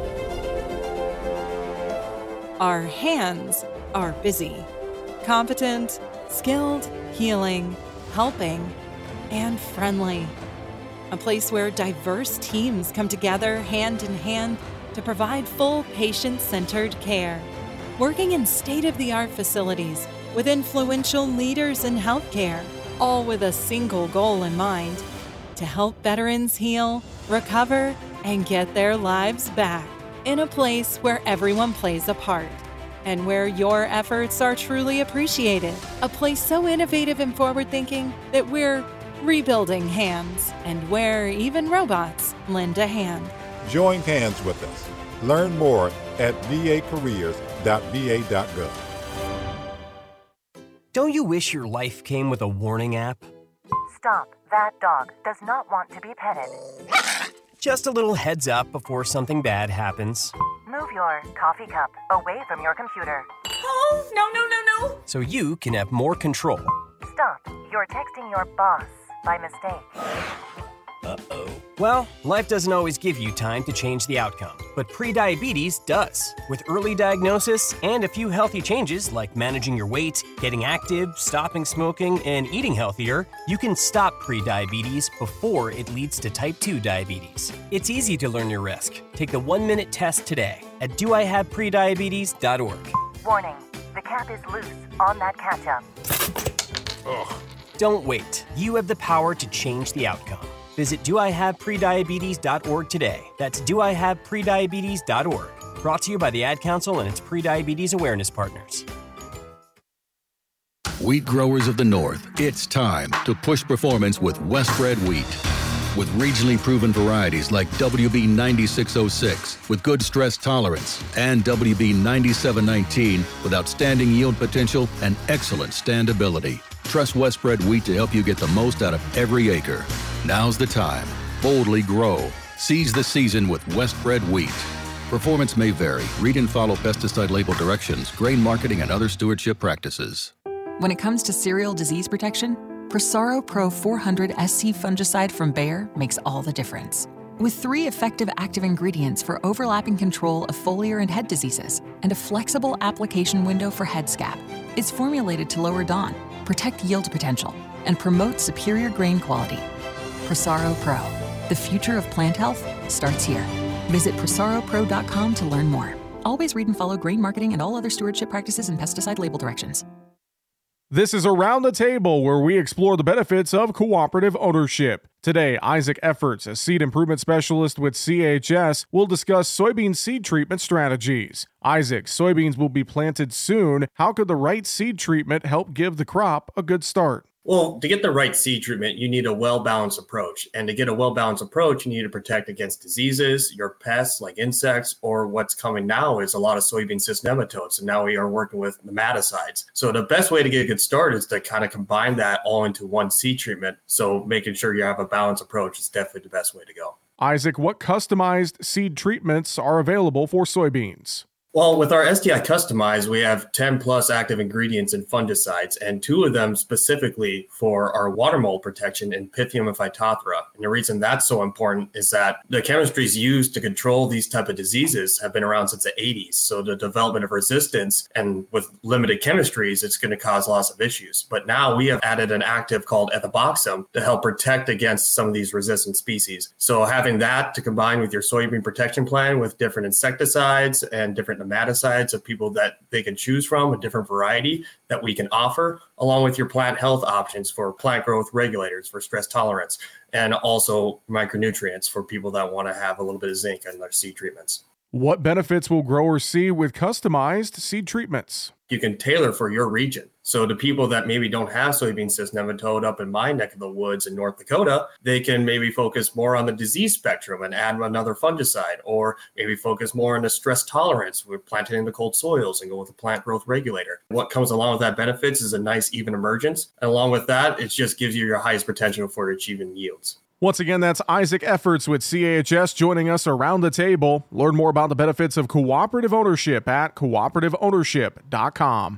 S17: Our hands are busy, competent, skilled, healing, helping, and friendly. a place where diverse teams come together hand in hand to provide full patient-centered care. Working in state-of-the-art facilities with influential leaders in healthcare, all with a single goal in mind: to help veterans heal, recover, and get their lives back in a place where everyone plays a part and where your efforts are truly appreciated. A place so innovative and forward-thinking that we're rebuilding hands, and where even robots lend a hand.
S16: Join hands with us. Learn more at vacareers.va.gov.
S18: Don't you wish your life came with a warning app?
S19: Stop. That dog does not want to be petted.
S18: Just a little heads up before something bad happens.
S19: Move your coffee cup away from your computer.
S17: Oh, no.
S18: So you can have more control.
S19: Stop. You're texting your boss by mistake.
S18: Uh-oh. Well, life doesn't always give you time to change the outcome, but prediabetes does. With early diagnosis and a few healthy changes like managing your weight, getting active, stopping smoking, and eating healthier, you can stop prediabetes before it leads to type 2 diabetes. It's easy to learn your risk. Take the 1-minute test today at doihaveprediabetes.org.
S19: Warning, the cap is loose on that ketchup.
S18: Ugh. Don't wait. You have the power to change the outcome. Visit doihaveprediabetes.org today. That's doihaveprediabetes.org. Brought to you by the Ad Council and its Prediabetes Awareness Partners.
S20: Wheat growers of the North, it's time to push performance with Westbred wheat. With regionally proven varieties like WB 9606 with good stress tolerance and WB 9719 with outstanding yield potential and excellent standability. Trust Westbred wheat to help you get the most out of every acre. Now's the time. Boldly grow. Seize the season with Westbred wheat. Performance may vary. Read and follow pesticide label directions, grain marketing, and other stewardship practices.
S21: When it comes to cereal disease protection, Prosaro Pro 400 SC fungicide from Bayer makes all the difference. With 3 effective active ingredients for overlapping control of foliar and head diseases and a flexible application window for head scab, it's formulated to lower DON, protect yield potential, and promote superior grain quality. Prosaro Pro. The future of plant health starts here. Visit prosaropro.com to learn more. Always read and follow grain marketing and all other stewardship practices and pesticide label directions.
S2: This is Around the Table, where we explore the benefits of cooperative ownership. Today, Isaac Efforts, a seed improvement specialist with CHS, will discuss soybean seed treatment strategies. Isaac, soybeans will be planted soon. How could the right seed treatment help give the crop a good start?
S22: Well, to get the right seed treatment, you need a well-balanced approach. And to get a well-balanced approach, you need to protect against diseases, your pests like insects, or what's coming now is a lot of soybean cyst nematodes. And now we are working with nematicides. So the best way to get a good start is to kind of combine that all into one seed treatment. So making sure you have a balanced approach is definitely the best way to go.
S2: Isaac, what customized seed treatments are available for soybeans?
S22: Well, with our STI Customize, we have 10 plus active ingredients and fungicides, and 2 of them specifically for our water mold protection in Pythium and Phytophthora. And the reason that's so important is that the chemistries used to control these type of diseases have been around since the 80s. So the development of resistance, and with limited chemistries, it's going to cause lots of issues. But now we have added an active called ethoboxam to help protect against some of these resistant species. So having that to combine with your soybean protection plan with different insecticides and different nematicides of people that they can choose from, a different variety that we can offer, along with your plant health options for plant growth regulators for stress tolerance, and also micronutrients for people that want to have a little bit of zinc in their seed treatments.
S2: What benefits will growers see with customized seed treatments?
S22: You can tailor for your region. So the people that maybe don't have soybean cyst nematode up in my neck of the woods in North Dakota, they can maybe focus more on the disease spectrum and add another fungicide, or maybe focus more on the stress tolerance. We're planting in the cold soils and go with a plant growth regulator. What comes along with that benefits is a nice even emergence. And along with that, it just gives you your highest potential for achieving yields.
S2: Once again, that's Isaac Efforts with CHS joining us around the table. Learn more about the benefits of cooperative ownership at cooperativeownership.com.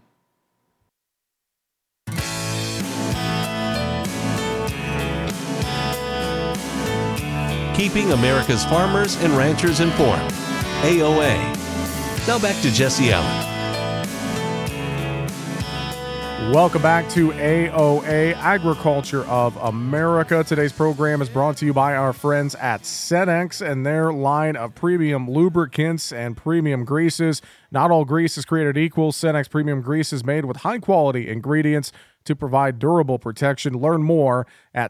S1: Keeping America's farmers and ranchers informed. AOA. Now back to Jesse Allen.
S2: Welcome back to AOA, Agriculture of America. Today's program is brought to you by our friends at Cenex and their line of premium lubricants and premium greases. Not all grease is created equal. Cenex premium grease is made with high-quality ingredients to provide durable protection. Learn more at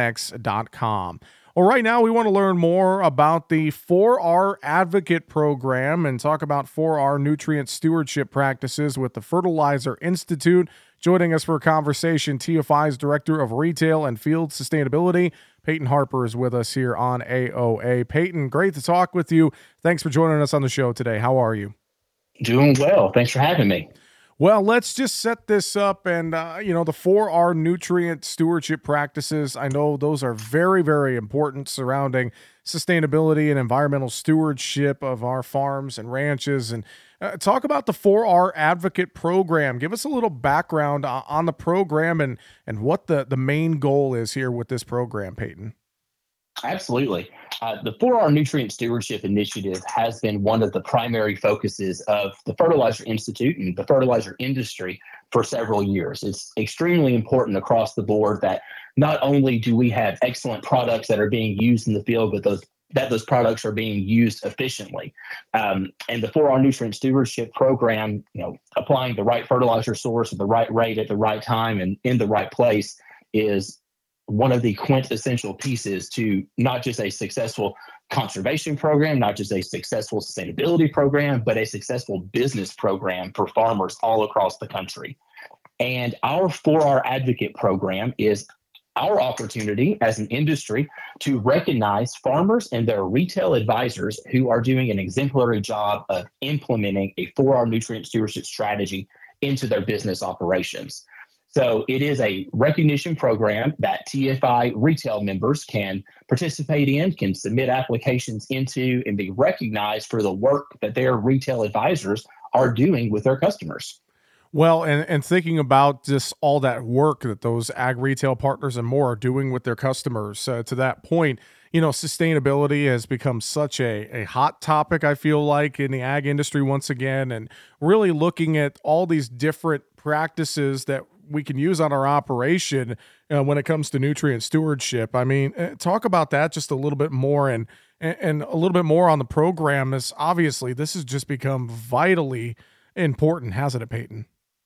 S2: Cenex.com. Well, right now we want to learn more about the 4R Advocate Program and talk about 4R nutrient stewardship practices with the Fertilizer Institute. Joining us for a conversation, TFI's Director of Retail and Field Sustainability, Peyton Harper, is with us here on AOA. Peyton, great to talk with you. Thanks for joining us on the show today. How are you?
S3: Doing well. Thanks for having me.
S2: Well, let's just set this up and, the 4R nutrient stewardship practices, I know those are very, very important surrounding sustainability and environmental stewardship of our farms and ranches. And talk about the 4R Advocate Program. Give us a little background on the program and what the main goal is here with this program, Peyton.
S3: Absolutely. The 4R Nutrient Stewardship Initiative has been one of the primary focuses of the Fertilizer Institute and the fertilizer industry for several years. It's extremely important across the board that not only do we have excellent products that are being used in the field, but those products are being used efficiently. And the 4R Nutrient Stewardship Program, applying the right fertilizer source at the right rate at the right time and in the right place is one of the quintessential pieces to not just a successful conservation program, not just a successful sustainability program, but a successful business program for farmers all across the country. And our 4R Advocate Program is our opportunity as an industry to recognize farmers and their retail advisors who are doing an exemplary job of implementing a 4R nutrient stewardship strategy into their business operations. So it is a recognition program that TFI retail members can participate in, can submit applications into, and be recognized for the work that their retail advisors are doing with their customers.
S2: Well, and thinking about just all that work that those ag retail partners and more are doing with their customers, to that point, sustainability has become such a hot topic, I feel like, in the ag industry once again, and really looking at all these different practices that we can use on our operation when it comes to nutrient stewardship. I mean, talk about that just a little bit more and a little bit more on the program, as obviously this has just become vitally important, hasn't it, Peyton?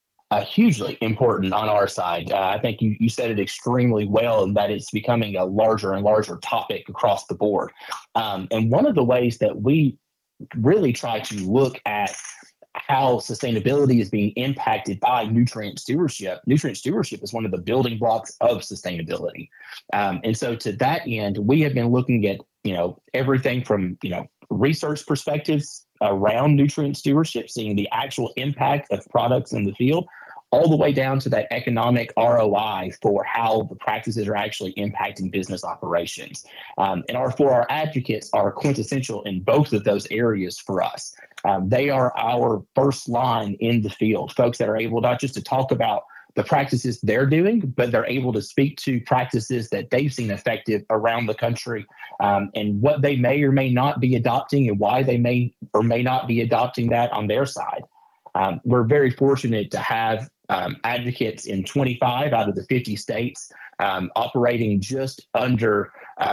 S3: Hugely important on our side. I think you said it extremely well, and that it's becoming a larger and larger topic across the board. And one of the ways that we really try to look at how sustainability is being impacted by nutrient stewardship. Nutrient stewardship is one of the building blocks of sustainability. And so to that end, we have been looking at, everything from, research perspectives around nutrient stewardship, seeing the actual impact of products in the field, all the way down to that economic ROI for how the practices are actually impacting business operations. And our 4R advocates are quintessential in both of those areas for us. They are our first line in the field, folks that are able not just to talk about the practices they're doing, but they're able to speak to practices that they've seen effective around the country, and what they may or may not be adopting and why they may or may not be adopting that on their side. We're very fortunate to have advocates in 25 out of the 50 states, operating just under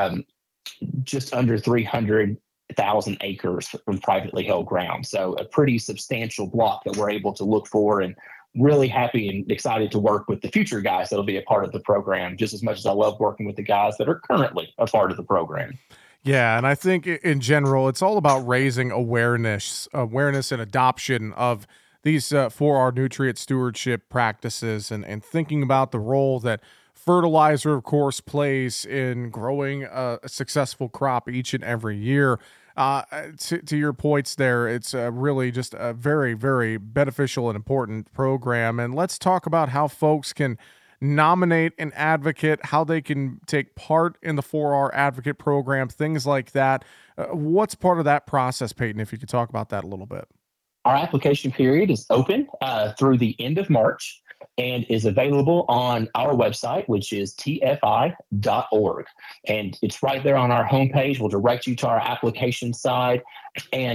S3: 300,000 acres from privately held ground. So a pretty substantial block that we're able to look for, and really happy and excited to work with the future guys that'll be a part of the program, just as much as I love working with the guys that are currently a part of the program.
S2: Yeah, and I think in general, it's all about raising awareness and adoption of these 4R nutrient stewardship practices, and thinking about the role that fertilizer, of course, plays in growing a successful crop each and every year. To your points there, it's really just a very, very beneficial and important program. And let's talk about how folks can nominate an advocate, how they can take part in the 4R Advocate Program, things like that. What's part of that process, Peyton, if you could talk about that a little bit?
S3: Our application period is open through the end of March and is available on our website, which is tfi.org. And it's right there on our homepage. We'll direct you to our application side. And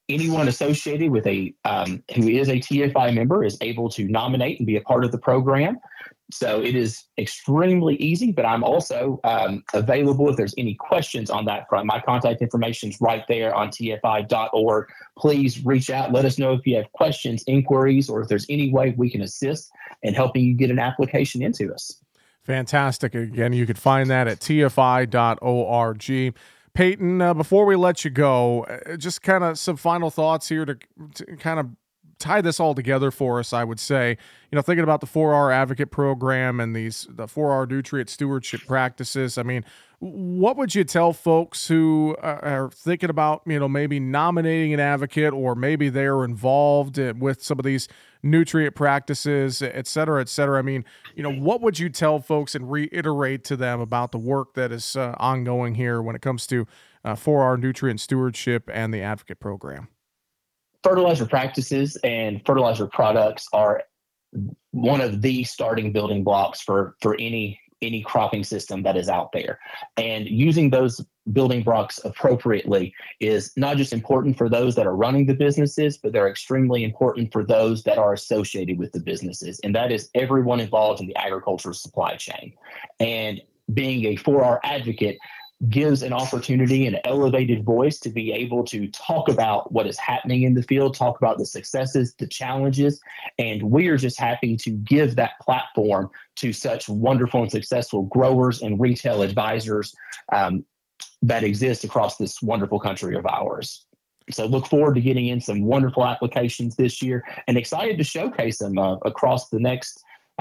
S3: anyone associated with who is a TFI member is able to nominate and be a part of the program. So it is extremely easy, but I'm also available if there's any questions on that front. My contact information is right there on tfi.org. Please reach out. Let us know if you have questions, inquiries, or if there's any way we can assist in helping you get an application into us.
S2: Fantastic. Again, you could find that at tfi.org. Peyton, before we let you go, just kind of some final thoughts here to kind of tie this all together for us. I would say, thinking about the 4R Advocate Program and the 4R nutrient stewardship practices. I mean, what would you tell folks who are thinking about, maybe nominating an advocate, or maybe they're involved with some of these nutrient practices, et cetera, et cetera? I mean, what would you tell folks and reiterate to them about the work that is ongoing here when it comes to 4R nutrient stewardship and the Advocate Program?
S3: Fertilizer practices and fertilizer products are one of the starting building blocks for any cropping system that is out there. And using those building blocks appropriately is not just important for those that are running the businesses, but they're extremely important for those that are associated with the businesses. And that is everyone involved in the agricultural supply chain. And being a 4R advocate gives an opportunity and an elevated voice to be able to talk about what is happening in the field, talk about the successes, the challenges, and we are just happy to give that platform to such wonderful and successful growers and retail advisors that exist across this wonderful country of ours. So look forward to getting in some wonderful applications this year and excited to showcase them across the next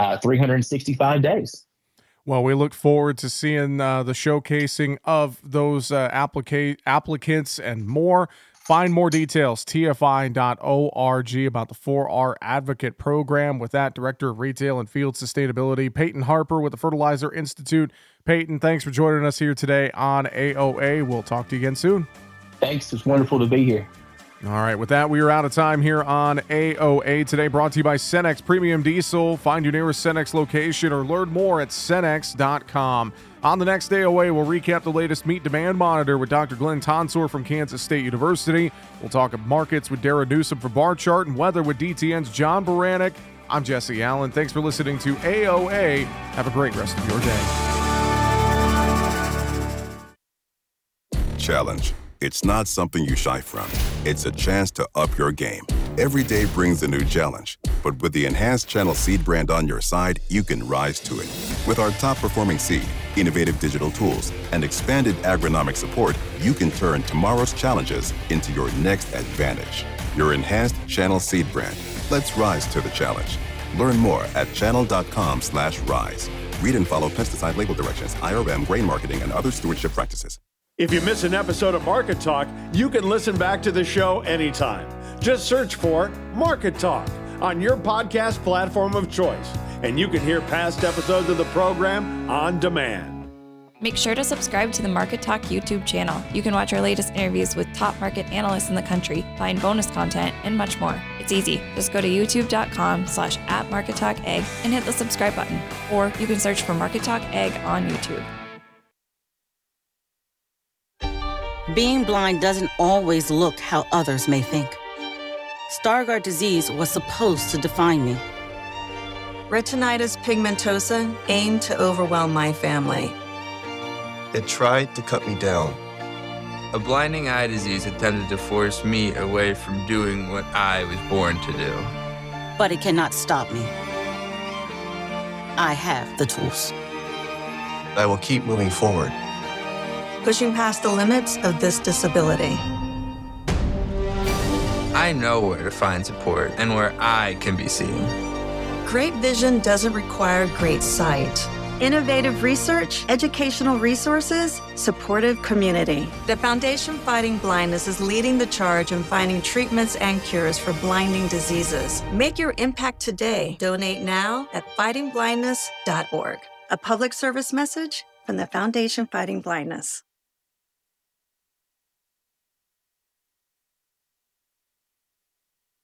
S3: 365 days.
S2: Well, we look forward to seeing the showcasing of those applicants and more. Find more details, tfi.org, about the 4R Advocate Program. With that, Director of Retail and Field Sustainability, Peyton Harper with the Fertilizer Institute. Peyton, thanks for joining us here today on AOA. We'll talk to you again soon.
S3: Thanks. It's wonderful to be here.
S2: All right, with that, we are out of time here on AOA today, brought to you by Cenex Premium Diesel. Find your nearest Cenex location or learn more at Cenex.com. On the next AOA, we'll recap the latest meat demand monitor with Dr. Glenn Tonsor from Kansas State University. We'll talk markets with Dara Newsom from Bar Chart and weather with DTN's John Baranek. I'm Jesse Allen. Thanks for listening to AOA. Have a great rest of your day.
S4: Challenge. It's not something you shy from. It's a chance to up your game. Every day brings a new challenge. But with the enhanced Channel Seed brand on your side, you can rise to it. With our top-performing seed, innovative digital tools, and expanded agronomic support, you can turn tomorrow's challenges into your next advantage. Your enhanced Channel Seed brand. Let's rise to the challenge. Learn more at channel.com/rise. Read and follow pesticide label directions, IRM, grain marketing, and other stewardship practices.
S13: If you miss an episode of Market Talk, you can listen back to the show anytime. Just search for Market Talk on your podcast platform of choice, and you can hear past episodes of the program on demand.
S12: Make sure to subscribe to the Market Talk YouTube channel. You can watch our latest interviews with top market analysts in the country, find bonus content, and much more. It's easy. Just go to youtube.com/@MarketTalkAg and hit the subscribe button. Or you can search for Market Talk Ag on YouTube.
S6: Being blind doesn't always look how others may think. Stargardt disease was supposed to define me.
S7: Retinitis pigmentosa aimed to overwhelm my family.
S8: It tried to cut me down.
S9: A blinding eye disease attempted to force me away from doing what I was born to do.
S6: But it cannot stop me. I have the tools.
S8: I will keep moving forward.
S7: Pushing past the limits of this disability.
S9: I know where to find support and where I can be seen.
S7: Great vision doesn't require great sight.
S10: Innovative research, educational resources, supportive community.
S7: The Foundation Fighting Blindness is leading the charge in finding treatments and cures for blinding diseases. Make your impact today. Donate now at fightingblindness.org.
S10: A public service message from the Foundation Fighting Blindness.